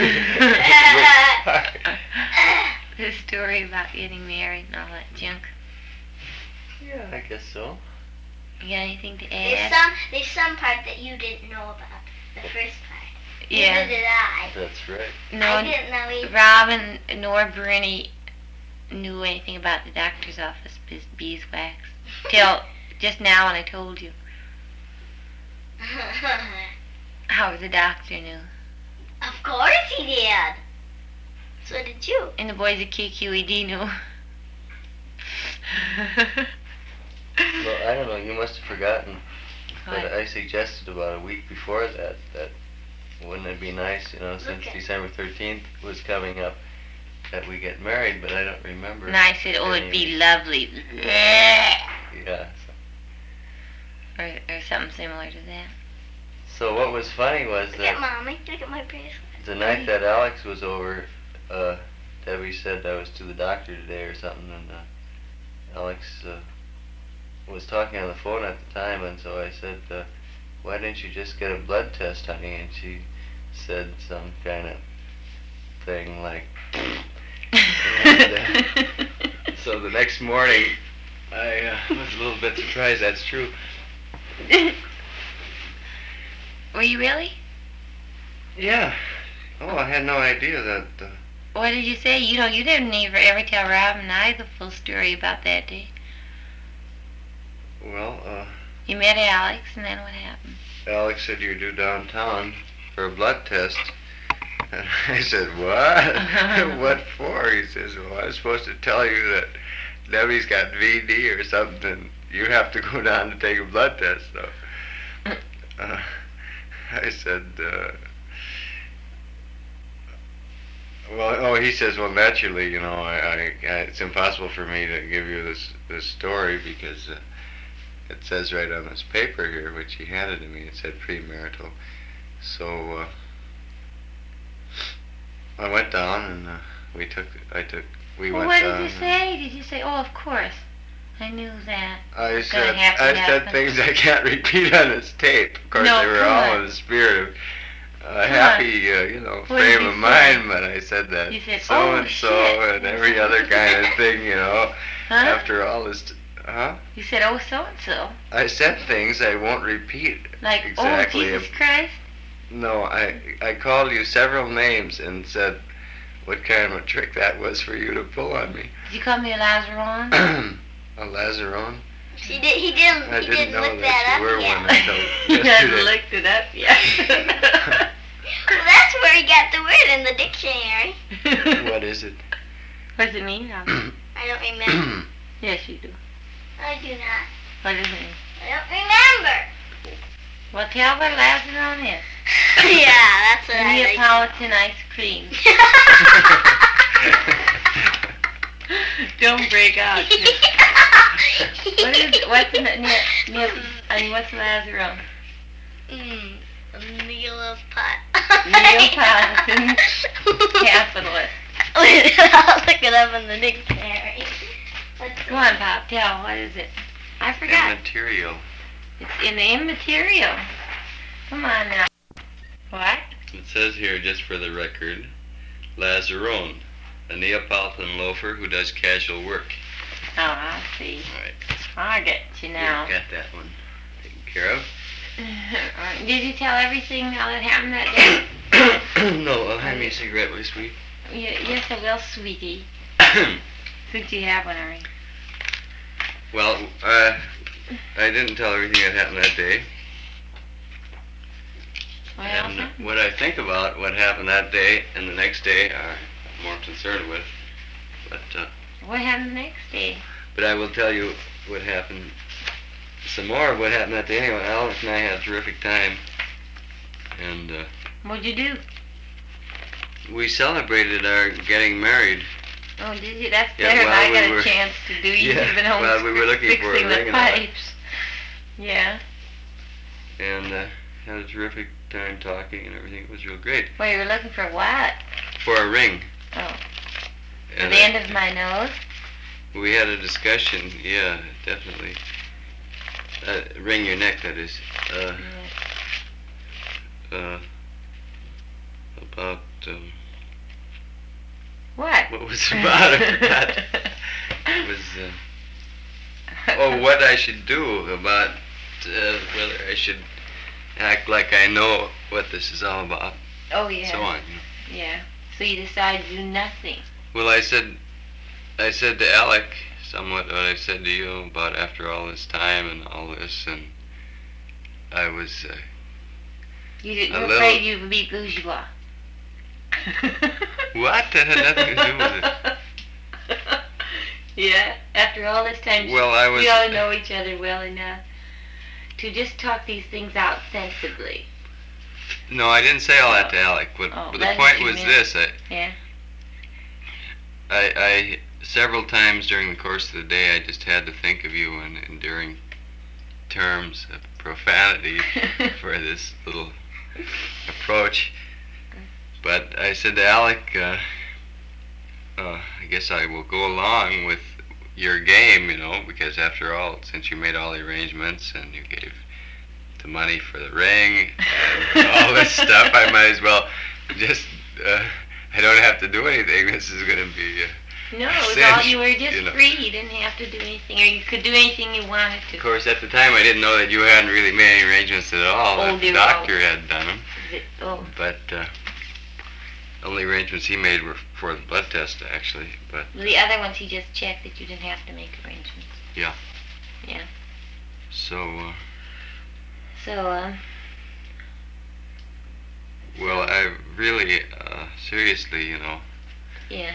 The story about getting married and all that junk. Yeah, I guess so. You got anything to add? There's some part that you didn't know about. The first part. Yeah. Neither did I. That's right. No, I didn't know either. Robin nor Bernie knew anything about the doctor's office beeswax. Till just now when I told you. How the doctor knew. Of course he did. So did you. And the boys at KQED knew. Well, I don't know, you must have forgotten What? that I suggested about a week before that wouldn't it be nice, since Okay. December 13th was coming up, that we get married, but I don't remember. And I said, oh, it'd be lovely. Yeah. Or something similar to that. So what was funny was Look at that Mommy. Look at my bracelet. the night that Alex was over, Debbie said I was to the doctor today or something, and Alex was talking on the phone at the time, and so I said, why didn't you just get a blood test, honey? And she said some kind of thing like, and, so the next morning, I was a little bit surprised that's true. Were you really? Yeah. Oh, I had no idea that... What did you say? You didn't ever tell Robin and I the full story about that day. Well, You met Alex, and then what happened? Alex said you're due downtown for a blood test. And I said, what? What for? He says, well, I was supposed to tell you that Debbie's got VD or something, and you have to go down to take a blood test. So I said, he says, well, naturally, it's impossible for me to give you this story because it says right on this paper here, which he handed to me, it said premarital. So I went down and we Well, went what down. did you say? Did you say, oh, of course, I knew that. I It's gonna have to said happen. things I can't repeat on this tape. Of course, No, they were come all on. in the spirit of Come happy, What did frame you of say? mind. But I said that You said, so "Oh, and so shit." and every other kind of thing, Huh? After all this, You said, oh, so-and-so. I said things I won't repeat Like, exactly. oh, Jesus Christ. No, I called you several names and said what kind of a trick that was for you to pull on me. Did you call me a Lazaron? A Lazaron? He didn't I didn't know look that that you up were yet. one until You haven't yesterday. looked it up yet. Well, that's where he got the word in the dictionary. What is it? What does it mean, Robin? I don't remember. Yes, you do. I do not. What does it mean? I don't remember. Well, tell what Lazaron is. Yeah, that's what I like. Neapolitan ice cream. Don't break out. What's Lazaron? A meal of pot. Neapolitan capitalist. I'll look it up in the dictionary. Go on, Pop, tell, what is it? I forgot. Immaterial. It's in the immaterial. Come on now. What? It says here, just for the record, Lazaron, a Neapolitan loafer who does casual work. Oh, I see. All right. I get you now. Got that one taken care of. Did you tell everything now that happened that day? No, hand me a cigarette, will you, sweet? Yes, I will, sweetie. Since you have one already. Well, I didn't tell everything that happened that day. What else? And what I think about what happened that day and the next day, I'm more concerned with. But What happened the next day? but I will tell you what happened. Some more of what happened that day. Anyway, Alex and I had a terrific time, and What'd you do? we celebrated our getting married. Oh, did you? That's Yeah, better than well, I we got were- a chance to do. You've Yeah, been home well, we were looking for a fixing ring the and all that. pipes. Yeah. And had a terrific time talking and everything. It was real great. Well, you were looking for what? For a ring. Oh. And the end of my nose? we had a discussion. Yeah, definitely. Ring your neck, that is. About What? what was it about? I forgot. It was what I should do about whether I should act like I know what this is all about. Oh, yeah. So on. Yeah. So you decided to do nothing. Well, I said to Alec somewhat what I said to you about after all this time and all this, and I was You're little- afraid you would be bourgeois. what? That had nothing to do with it. Yeah. After all this time, Well, I was. we all know each other well enough to just talk these things out sensibly. No, I didn't say all that to Alec. But the that's point what you was meant. this: Yeah. I several times during the course of the day, I just had to think of you in enduring terms of profanity for this little approach. But I said to Alec, I guess I will go along with your game, because after all, since you made all the arrangements and you gave the money for the ring and all this stuff, I might as well just, I don't have to do anything. This is going to be No, it was cinch, all you were just free. You didn't have to do anything, or you could do anything you wanted to. Of course, at the time, I didn't know that you hadn't really made any arrangements at all. Oh, That the dear, doctor had done them. Oh. But only arrangements he made were for the blood test, actually. But The other ones he just checked that you didn't have to make arrangements. Yeah. Yeah. so, So, well, I really, seriously, yeah.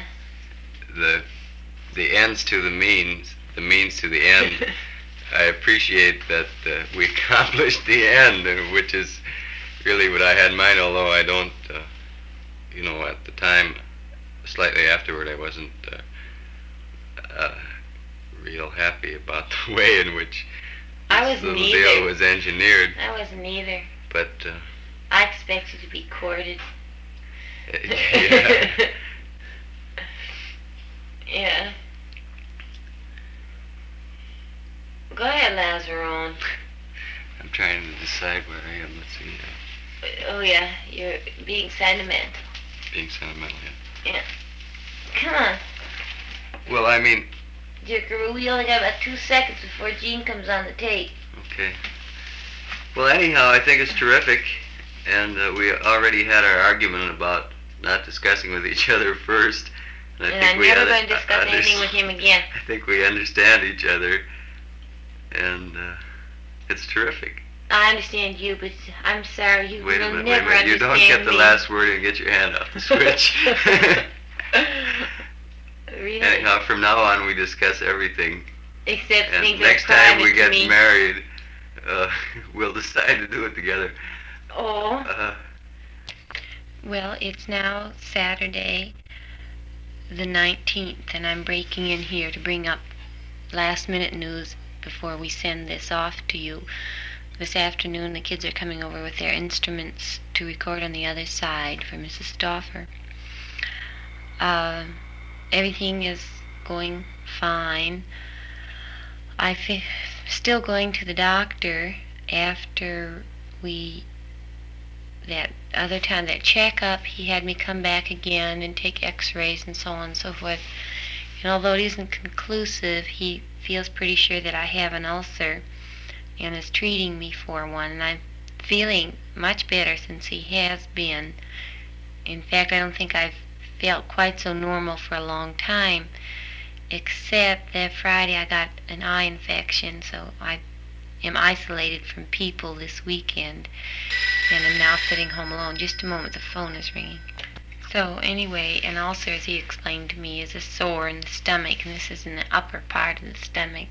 the ends to the means to the end. I appreciate that we accomplished the end, which is really what I had in mind, although I don't, at the time, slightly afterward, I wasn't real happy about the way in which I this wasn't little either. deal was engineered. I wasn't either. But, I expected to be courted. yeah. Yeah. Go ahead, Lazaron. I'm trying to decide where I am. Let's see. Oh, yeah, you're being sentimental. Being sentimental, Yeah. Come on. Well, I mean, Jerker, we only got about 2 seconds before Gene comes on the tape. okay. Well, anyhow, I think it's terrific. And we already had our argument about not discussing with each other first. And I'm never going to discuss anything with him again. I think we understand each other. And it's terrific. I understand you, but I'm sorry, you Wait a will minute, never You understand don't get the me. last word and get your hand off the switch. Really? Anyhow, from now on, we discuss everything. Except And things next that are time private we to get me. married, we'll decide to do it together. Oh. Well, it's now Saturday, the 19th, and I'm breaking in here to bring up last-minute news before we send this off to you. This afternoon, the kids are coming over with their instruments to record on the other side for Mrs. Stauffer. Everything is going fine. I'm still going to the doctor after that other time, that checkup. He had me come back again and take x-rays and so on and so forth. And although it isn't conclusive, he feels pretty sure that I have an ulcer. and is treating me for one, and I'm feeling much better since he has been. In fact, I don't think I've felt quite so normal for a long time, except that Friday I got an eye infection, so I am isolated from people this weekend, and I'm now sitting home alone. Just a moment, the phone is ringing. So anyway, an ulcer, as he explained to me, is a sore in the stomach, and this is in the upper part of the stomach.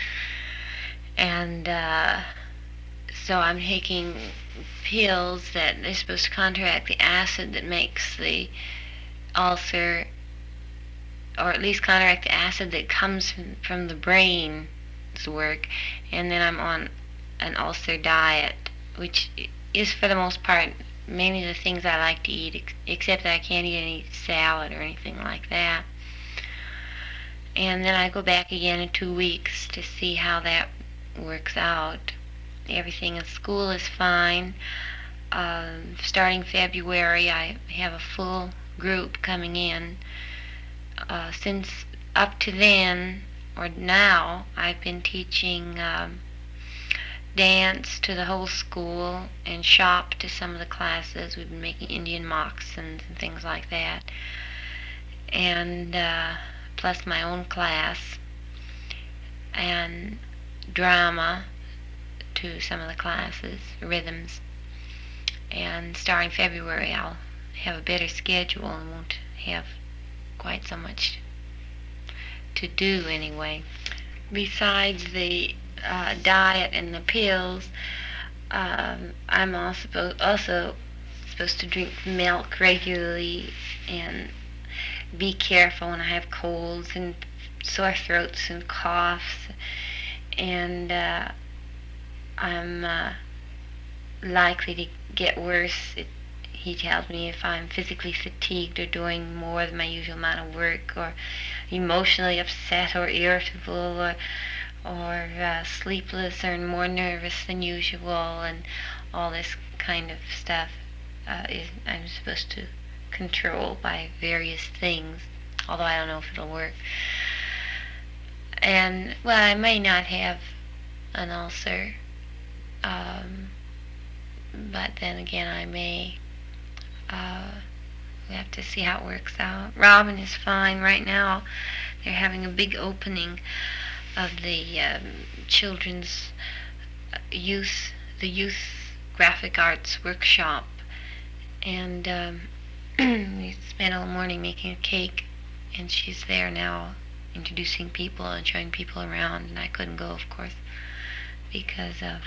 And so I'm taking pills that are supposed to counteract the acid that makes the ulcer, or at least counteract the acid that comes from the brain's work. And then I'm on an ulcer diet, which is for the most part mainly the things I like to eat, except that I can't eat any salad or anything like that. And then I go back again in 2 weeks to see how that works out. Everything in school is fine. Starting February, I have a full group coming in. Since up to then, or now, I've been teaching dance to the whole school and shop to some of the classes. We've been making Indian moccasins and things like that. And plus my own class. And drama to some of the classes, rhythms. And starting February, I'll have a better schedule and won't have quite so much to do anyway. Besides the diet and the pills, I'm also supposed to drink milk regularly and be careful when I have colds and sore throats and coughs. And I'm likely to get worse, he tells me, if I'm physically fatigued or doing more than my usual amount of work, or emotionally upset or irritable, or sleepless or more nervous than usual, and all this kind of stuff I'm supposed to control by various things, although I don't know if it'll work. And, well, I may not have an ulcer, but then again I may. We have to see how it works out. Robin is fine right now. They're having a big opening of the children's youth graphic arts workshop, and we spent all morning making a cake, and she's there now introducing people and showing people around, and I couldn't go, of course, because of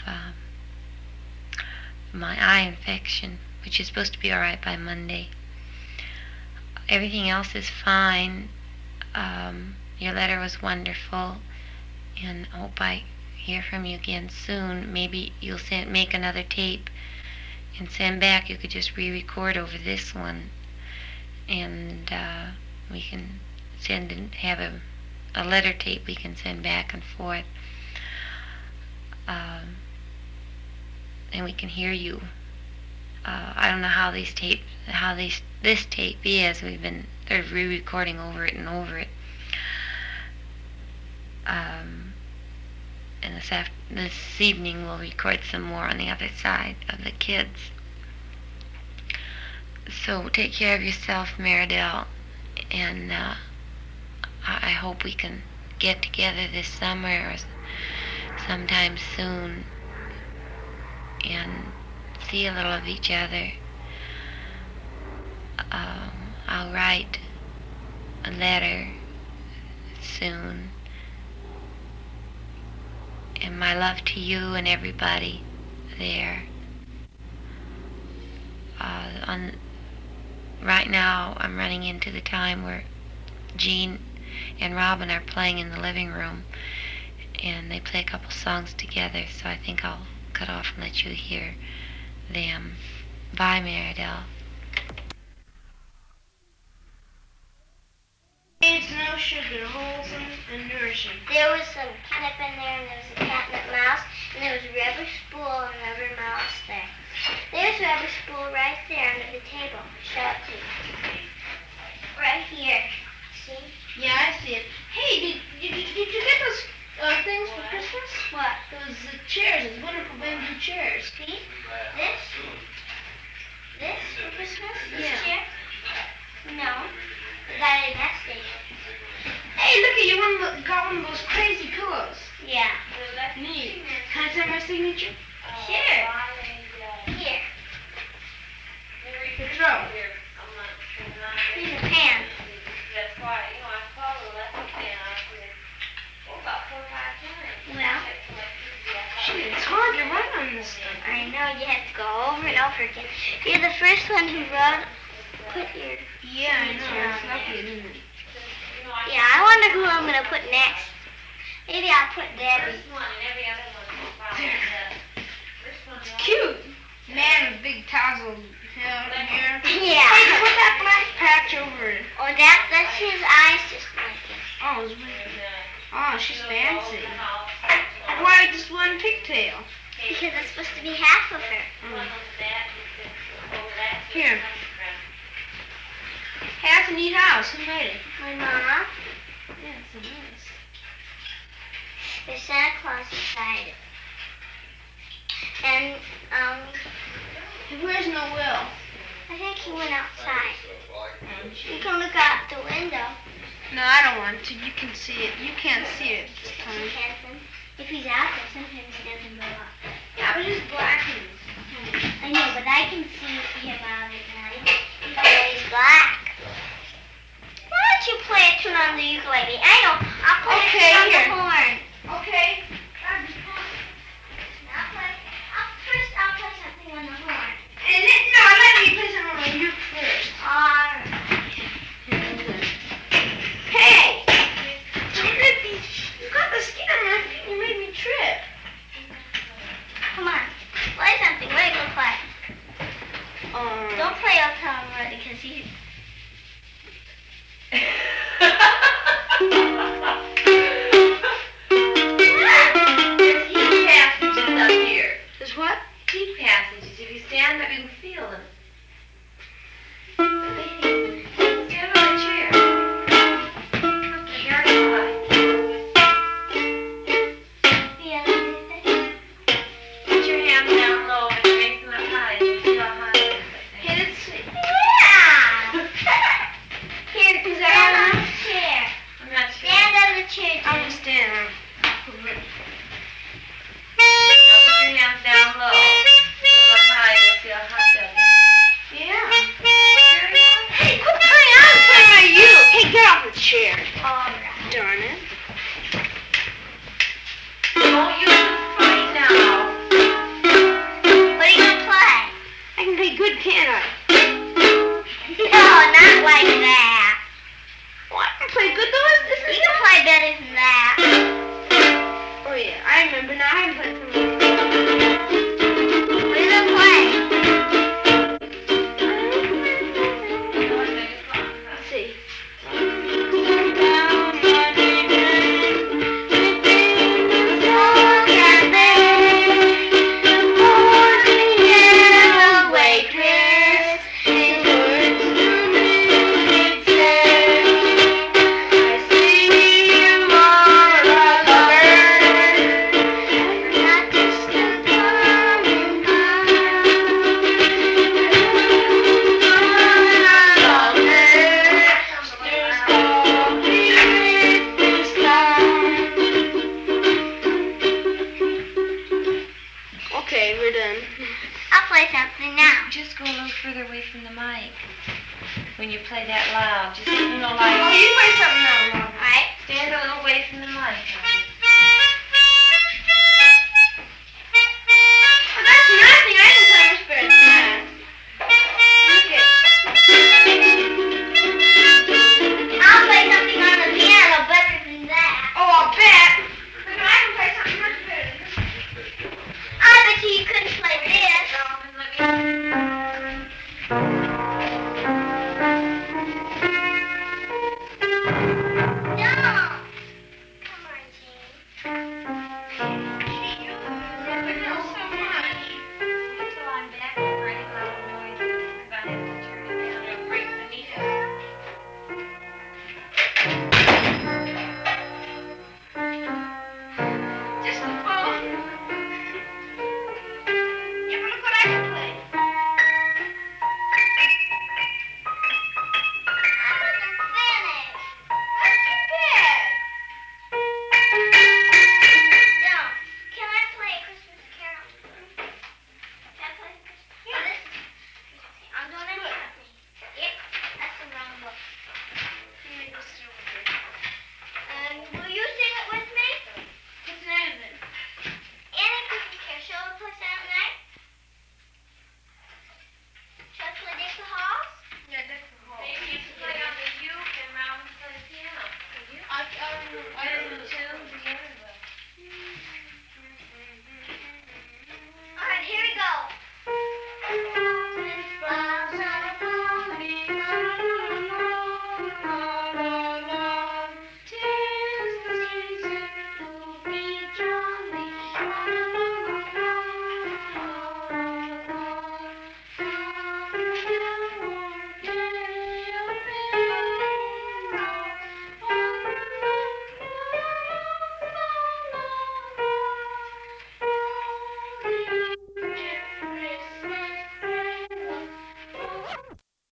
my eye infection, which is supposed to be all right by Monday. Everything else is fine. Your letter was wonderful, and I hope I hear from you again soon. Maybe you'll make another tape and send back. You could just re-record over this one, and we can send and have a letter tape we can send back and forth, and we can hear you. I don't know how this tape is. We've been sort of re-recording over it and over it. And this evening we'll record some more on the other side of the kids. So take care of yourself, Meridel, and I hope we can get together this summer or sometime soon and see a little of each other. I'll write a letter soon. And my love to you and everybody there. Right now, I'm running into the time where Jean and Robin are playing in the living room, and they play a couple songs together, so I think I'll cut off and let you hear them. Bye, Meridel. It's no sugar, wholesome and nourishing. There was some catnip in there, and there was a catnip mouse, and there was a rubber spool and a rubber mouse there. There's a rubber spool right there under the table. Show it to you. Right here. See? Yeah, I see it. Hey, did you get those things for Christmas? What? Those chairs as well. chairs. See? This for Christmas? This Yeah. chair? No. I got it next day. Hey, look at you got one of those crazy pillows. Yeah. Neat. Can I sign my signature? Sure. Here. Throw. Here's a pen. Well, It's hard to write on this stuff. I know you have to go over and over again. You're the first one who wrote. Put your. Yeah, I know. It's lucky, isn't it? Yeah, I wonder who I'm gonna put next. Maybe I'll put Debbie. It's cute. Man with big tousled hair. Yeah. Hey, put that black patch over it. Oh, that's his eyes just blinking. Oh, it's weird. Oh, she's fancy. Why just one pigtail? Because it's supposed to be half of her. Here. Hey, that's a neat house. Who made it? My mama. Yeah, it's nice. There's Santa Claus inside it. And, Where's Noel? I think he went outside. You can look out the window. No, I don't want to. You can see it. You can't see it this time. Handsome. If he's out there, sometimes he doesn't go up. Yeah, but it's black. I know, but I can see him out at night. He's black. Why don't you play a tune on the ukulele? I know. I'll play Okay, it on here. the horn. Okay. First, I'll play something on the horn. And then, no, let me play something on my uke first. Alright. Hey! Look at these. You got the skin on my feet. You made me trip. Come on. Play something. What are you gonna play? Don't play I'll Tell Him Already, because he... There's heat passages up here. There's what? Heat passages. If you stand up, you can feel them. Stand on a chair. Very high. The other thing. Put your hands down low and raise them up high. You feel how high it is. Hey, let's see. Yeah! Here, Is stand that on on? the chair. I'm not sure. Stand on the chair, I'm too. just standing. Now put your hands down low. Put them up high and you'll feel hot down there. Yeah. Hey, quit playing. I'm playing my uke. Hey, get off the chair. Alright. Darn it. Don't use the fight now. What are you gonna play? I can play good, can't I? No, not like that. Well, I can play good though. This You is can play better than that. Oh yeah, I remember now. I haven't played for a while. What are you gonna play? Let's see. Okay, we're done. I'll play something now. Just go a little further away from the mic when you play that loud. Just like Oh, you play something now, Mom. stand a little away from the mic.